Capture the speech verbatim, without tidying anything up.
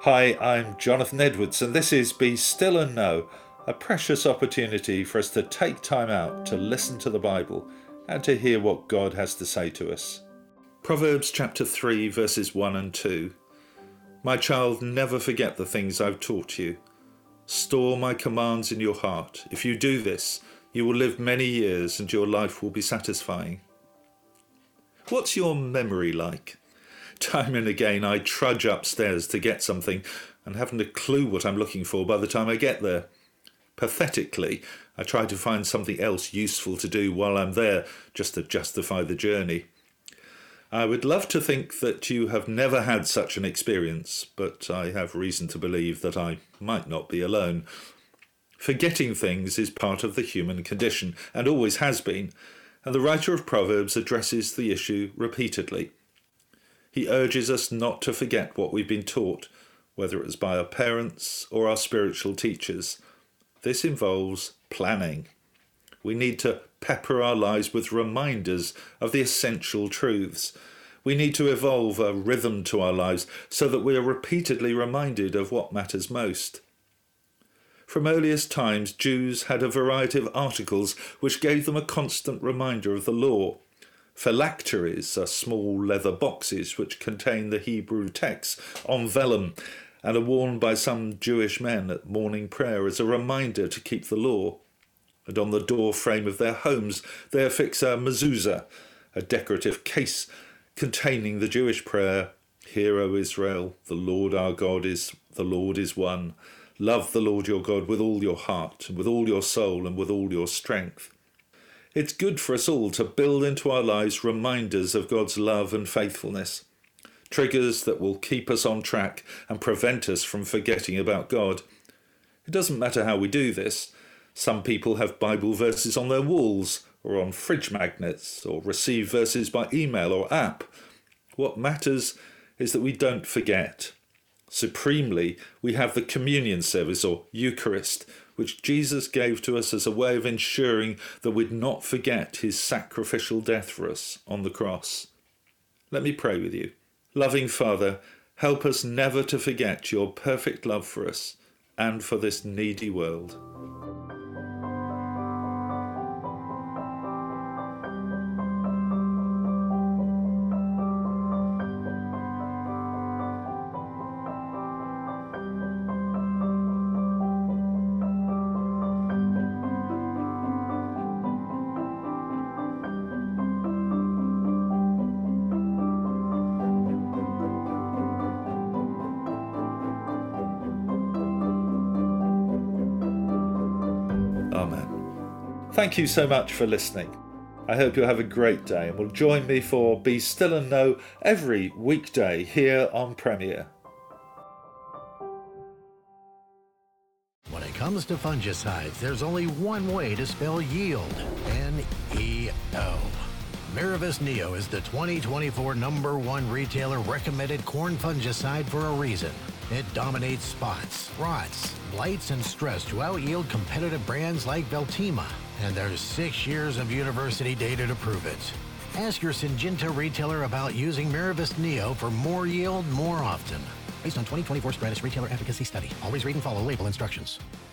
Hi, I'm Jonathan Edwards, and this is Be Still and Know, a precious opportunity for us to take time out to listen to the Bible and to hear what God has to say to us. Proverbs chapter three, verses one and two. My child, never forget the things I've taught you. Store my commands in your heart. If you do this, you will live many years and your life will be satisfying. What's your memory like? Time and again I trudge upstairs to get something and haven't a clue what I'm looking for by the time I get there. Pathetically, I try to find something else useful to do while I'm there just to justify the journey. I would love to think that you have never had such an experience, but I have reason to believe that I might not be alone. Forgetting things is part of the human condition, and always has been, and the writer of Proverbs addresses the issue repeatedly. He urges us not to forget what we've been taught, whether it was by our parents or our spiritual teachers. This involves planning. We need to pepper our lives with reminders of the essential truths. We need to evolve a rhythm to our lives so that we are repeatedly reminded of what matters most. From earliest times, Jews had a variety of articles which gave them a constant reminder of the law. Phylacteries are small leather boxes which contain the Hebrew texts on vellum and are worn by some Jewish men at morning prayer as a reminder to keep the law. And on the door frame of their homes they affix a mezuzah, a decorative case containing the Jewish prayer, Hear, O Israel, the Lord our God is the Lord is one. Love the Lord your God with all your heart, and with all your soul, and with all your strength. It's good for us all to build into our lives reminders of God's love and faithfulness, triggers that will keep us on track and prevent us from forgetting about God. It doesn't matter how we do this. Some people have Bible verses on their walls or on fridge magnets or receive verses by email or app. What matters is that we don't forget. Supremely, we have the communion service or Eucharist, which Jesus gave to us as a way of ensuring that we'd not forget his sacrificial death for us on the cross. Let me pray with you. Loving Father, help us never to forget your perfect love for us and for this needy world. Amen. Thank you so much for listening. I hope you'll have a great day and will join me for Be Still and Know every weekday here on Premier. When it comes to fungicides, there's only one way to spell yield. N E O. Miravis Neo is the twenty twenty-four number one retailer recommended corn fungicide for a reason. It dominates spots, rots, blights, and stress to out-yield competitive brands like Veltima. And there's six years of university data to prove it. Ask your Syngenta retailer about using Miravis Neo for more yield more often. Based on twenty twenty-four Stratus Retailer Efficacy Study. Always read and follow label instructions.